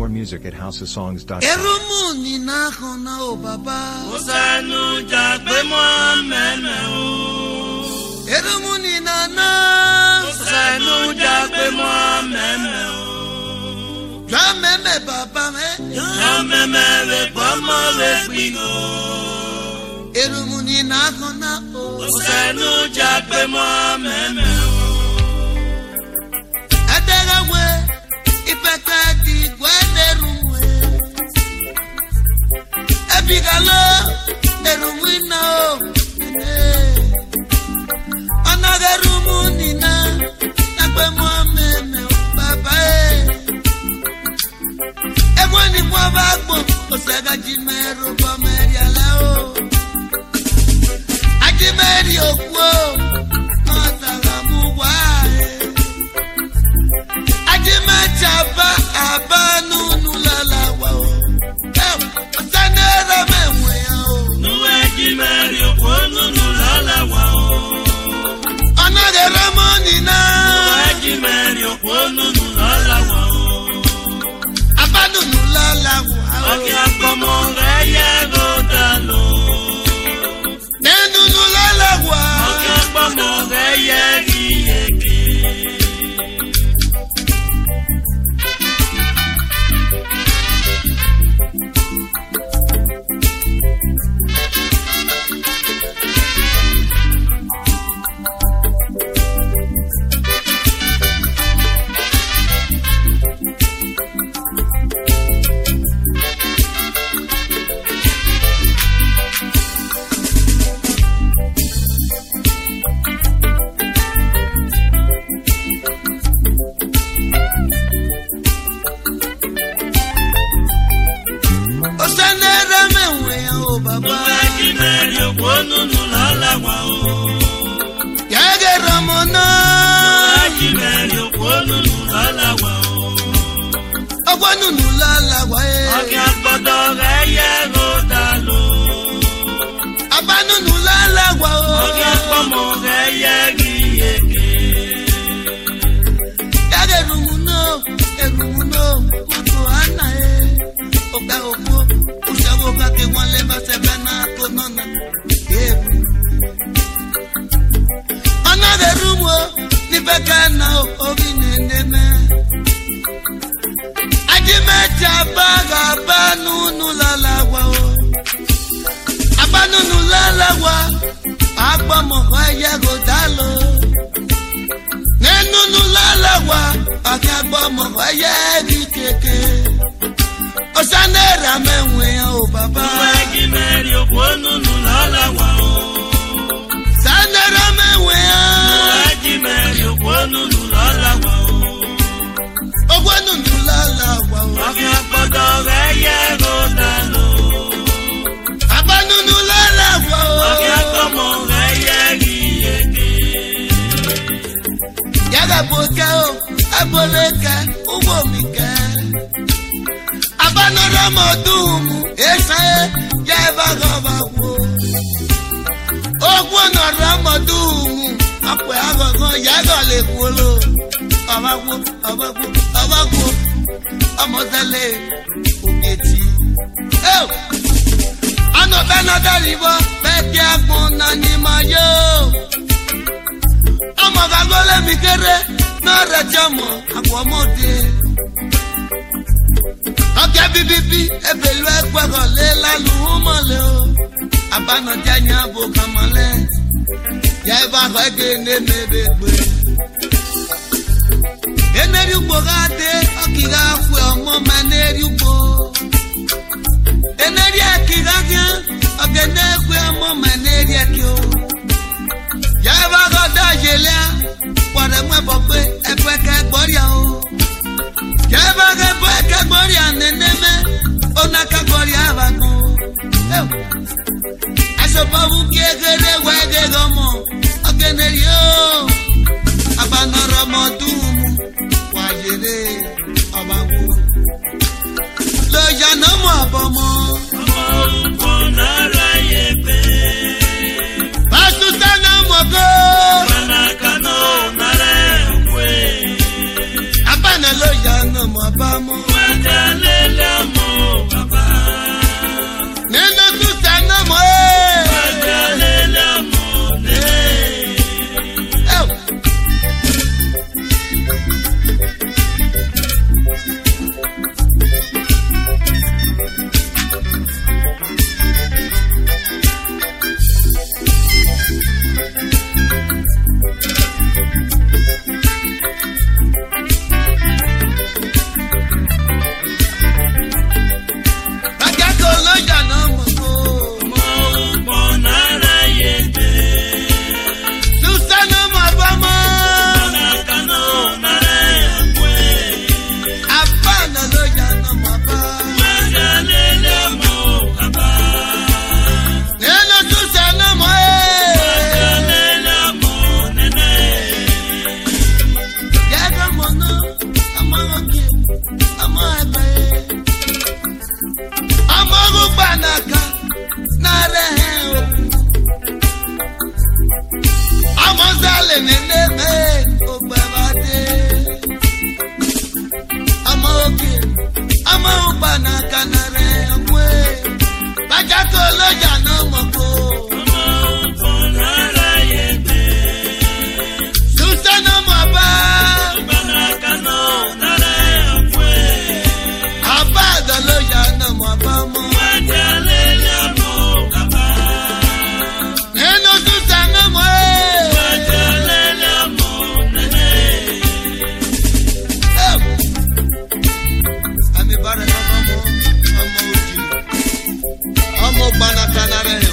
More music at housesongs.com. Erumuni na khona o baba. Osanu jagbe Muhammad o. Erumuni na na. Osanu jagbe Muhammad o. Jameme baba me. Jameme we bomo we gbino. Erumuni na khona o. Osanu jagbe Muhammad o. Aderawe ipekadi gwenerumwe. Ebigalo erumwina o. Anagerumuni na agbe Muhammad o baba e. Emoni mo bagbo osega jimero bomeri ala o. Ajimeri okwo matara muwa e. Ajimachaba abanu nulala wa o. Osanera menwe o. Nuwe jimeri okwo nulala wa o. Anageramoni na. Nuwe jimeri okwo nulala wa o. Abanu nulala wa o. Oki akomo reye godalo. Nenu nulala wa. Oki akomo reye giyeke. Osanera menwe o baba. Nuwe jimeri okwo nulala wa o. Yageramona. Nuwe jimeri okwo nulala wa o. Ogbonu nulala wa e. Oki akodo reye godalo. Abanu nulala wa o. Oki akomo reye giyeke. Yagerumuno, erumuno, kuto ana e. Oka opo, ushawo kake wale basebana konona. Yebu. Anagerumo, nipekana ovineneme. Ajimechaba abanu nulala wa o. Abanu nulala wa. Agbomo ye godalo. Nenu nulala wa. Agbomo ye gikeke. Osanera menwe o baba. Nuwe jimeri okwo nulala wa o. Sanera menwe o. Nuwe jimeri okwo nulala wa o. Ogbonu nulala wa o. Oki akodo reye godalo. Abanu nulala wa o. Oki akomo reye giyeke. Yaga boke o. Aboleke uwo mi ke. Abanu ramodumu. Esa e. Yeba gaba wo. Ogbonu ramodumu. Apwe agogo yaga le kwolo. Abago. Amozale ogeti. Oh! Ano bena dalibo beti agbon na ni mayo. Amo gagole mi kere na rejamo akwomode. Oke bibibi ebelu ekwego le lalu mole o. Abana janya bo kamale. Ya eba hoge ne mebegbe. Eneri ugbo gade okiga fwe omo maneri ugbo. Eneri akiga gya ogene fwe omo maneri akio. Ya eba goda jelea kware mwe bogbe epe ke gboria o. Ya eba ge bo ke gboria neneme ona ka gboria abano. Asobabu kiegere wege gomo ogeneri o. Abana ramodumu wajere abawo. Loja no mo abomo. Ọmọ orúkọ náírà yẹ pé. Pásítọ̀ náà mọ̀ kó. Wọ́n nene me ogbabade. Ama oke, ama ubana kanare amwe. Bajako loja no moko. Ama ubana ra yebe. Susana maba. Ubana kano nare amwe. Abada loja no maba mo. Wajalele amo kaba. Neno susana mo. Wajalele amo nene. Ami bara mama mo, mama oji. Amo bana kanare yo.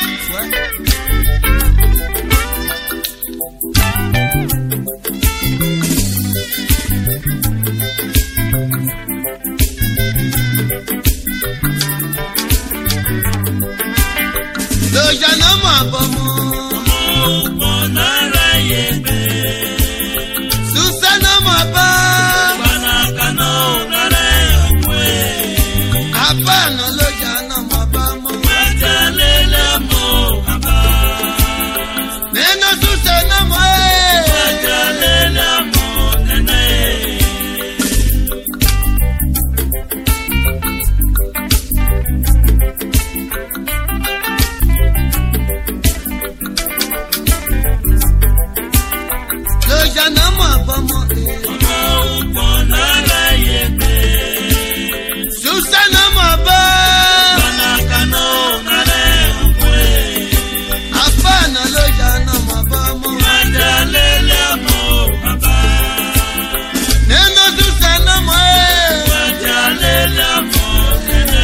Loja no mo abomo. Ubana ra yebe. Susana mo ba. Ubana kano nare amwe. Abana loja no mo ba mo. Wajalele amo kaba. Neno susana mo. Wajalele amo nene. Loja no mo abomo. Ubana ra yebe. Susana mo ba. Ubana kano nare amwe. Abana loja no mo ba mo. Wajalele amo kaba. Neno susana mo. Wajalele amo nene.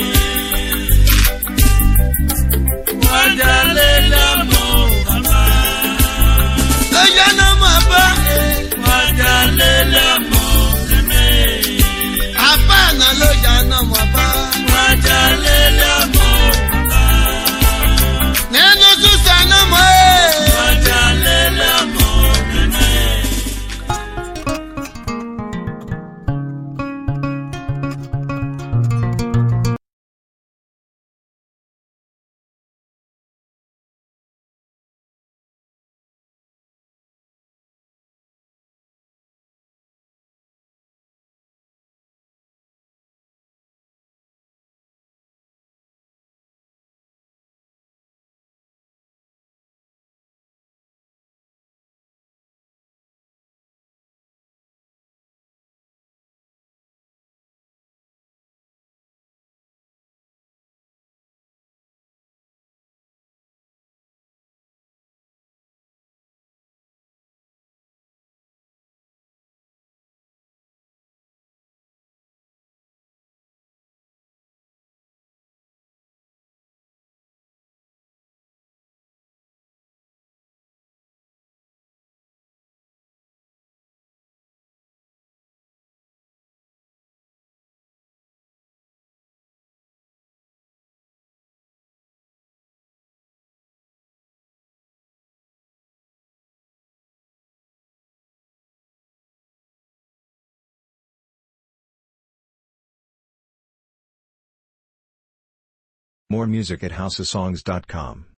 Wajalele amo kaba. Loja no mo ba. Wajalele amo nene. Abana loja no mo ba. Wajalele amo kaba. Neno susana mo. Wajalele amo nene. More music at housesongs.com.